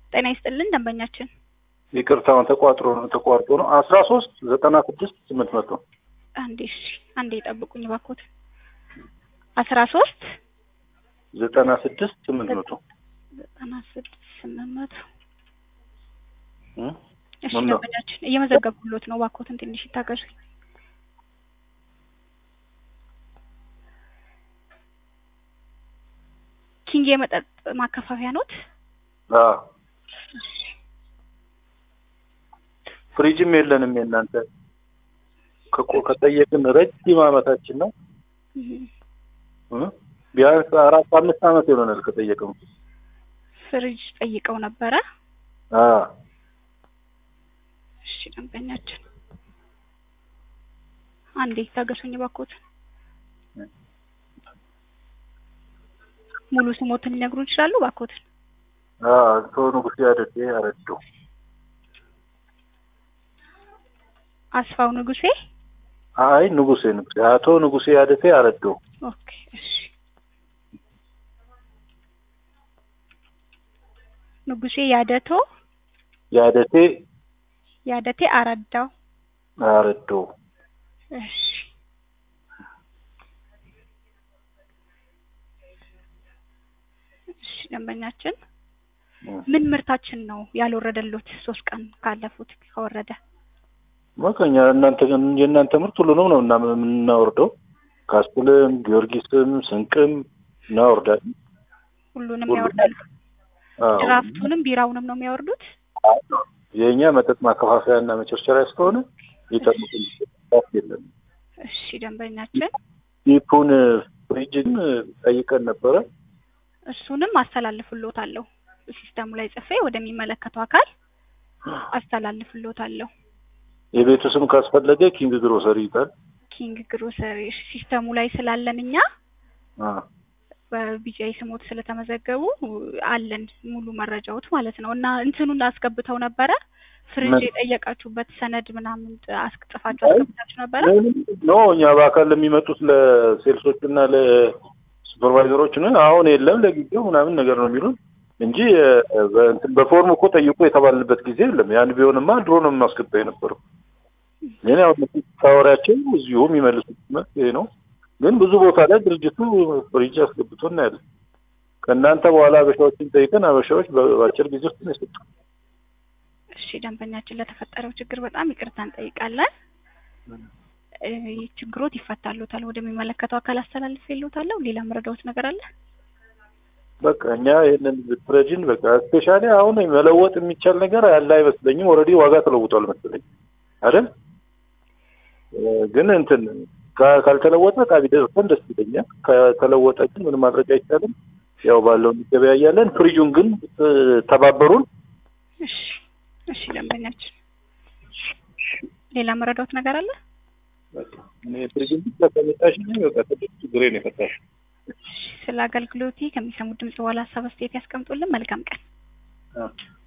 ጤና ይስጥልን ደንበኛችን ይቅርታውን ተቋርጦ ነው 1396 800 አንዴ ጠብቁኝ ባኮት 13 96 800 እሺ ደንበኛችን እየመዘገብኩሎት ነው ባኮትን ትንሽ ይታገሱ ኪንግ የመጠጥ ማከፋፈያ ኖት ፍሪጅም የለንም የናንተ ከጠየቅን ረጅም አመታችን ነው ቢያንስ 4-5 አመት ይሆናል ከጠየቅን ፍሪጅ ጠይቀው ነበረ እሺ ደንበኛችን አንዴ ታገሱኝ ባኮት ሙሉ ስሞትን ሊነግሩን ይችላሉ ባኮት አቶ ንጉሴ ያደቴ አረዶ አስፋው ንጉሴ አይ ንጉሴ አቶ ንጉሴ ያደቴ አረዶ ኦኬ እሺ ንጉሴ ያደቴ አረዶ እሺ ደንበኛችን ምን ምርታችን ነው ያልወረደልዎት 3 ቀን ካለፉት ከወረደ ማከኛ እናንተ ምርት ሁሉ ነው እና ምናወርደው ካስኩልም ጊዮርጊስም ስንቅም እናወርዳል ሁሉንም ያወርዳሉ ድራፍቱንም ቢራውንም ነው የሚያወርዱት የኛ መጠጥ ማከፋፈያና መቸርቸሪያ ስለሆነ ይጠብቁን ይችላል እሺ ደንበኛችን ይፑን ፍሪጅን ጠይቀን ነበረ እሱንም አስተላልፍልዎታለሁ ሲስተሙ ላይ ጽፌ ወደሚመለከተው አካል አስተላልፍልዎታለሁ የቤቱ ስም ካስፈለገ ኪንግ ግሮሰሪ ይጣል ኪንግ ግሮሰሪ ሲስተሙ ላይ ስላለንኛ በቢጂአይ ስሞት ስለተመዘገቡ አለን ሙሉ መረጃዎች ማለት ነው እና እንትኑን አስገብተው ነበረ ፍሪጅ የጠየቃችሁበት ሰነድ ምናምን አስገብታችሁ ነበረ ነው እኛ በአካል ለሚመጡት ለሴልሶችና ለሱፐርቫይዘሮች ነው አሁን የለም ለጊዜው ምናምን ነገር ነው የሚሉን እንጂ በፎርም እኮ ጠይቁ የተባለበት ጊዜ የለም ያን ቢሆንማ ድሮ ነው ማስገባይ ነበር የኔው ታወራቸው እዚሁ የሚመልሱት ነው ግን ብዙ ቦታ ላይ ድርጅቱ ፍሪጅ አስገብቶና ያለ ከእናንተ በኋላ አበሻዎችን ጠይቀን አበሻዎች በአጭር ጊዜ ውስጥ ነው የሰጡት እሺ ደንበኛችን ለተፈጠረው ችግር በጣም ይቅርታ እንጠይቃለን ችግሮት ይፈታሉታል ወደሚመለከተው አካል አስተላልፌልዎታለሁ ሌላ መረዳዎት ነገር አለ በቃ እኛ ይሄንን ፍሪጅን በቃ ስፔሻሊ አሁን መለወጥ የሚቻል ነገር ያለ አይመስለኝም ኦሬዲ ዋጋ ተለውጧል መሰለኝ አይደል ግን እንትን ካልተለወጠ ቢደርሰን ደስ ይለኛል ከተለወጠ ግን ምን ማድረግ አይቻልም ያው ባለው ገበያያለን ፍሪጁን ግን ተባበሩን እሺ ደንበኛችን ሌላ መረዳዎት ነገር አለ በቃ እኔ ፍሪጁን ተከታተሽ ነው በቃ ችግሬ ነው ፈታሽ ስለ አገልግሎቴ ከሚሰሙት ድምጽ በኋላ ሀሳብ አስተያየት ያስቀምጡልን መልካም ቀን